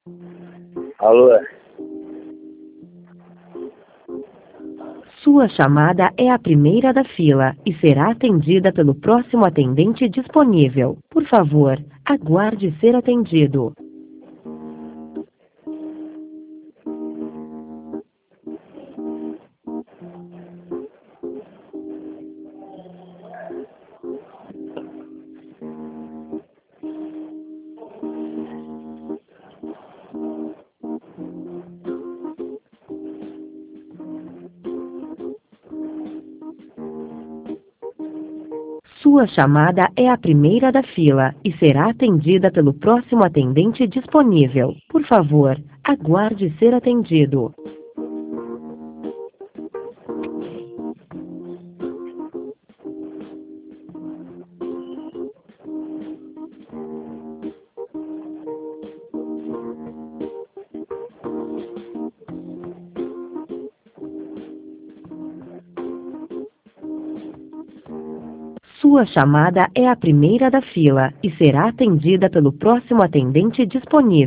Alô? Sua chamada é a primeira da fila e será atendida pelo próximo atendente disponível. Por favor, aguarde ser atendido. Sua chamada é a primeira da fila e será atendida pelo próximo atendente disponível. Por favor, aguarde ser atendido. Sua chamada é a primeira da fila e será atendida pelo próximo atendente disponível.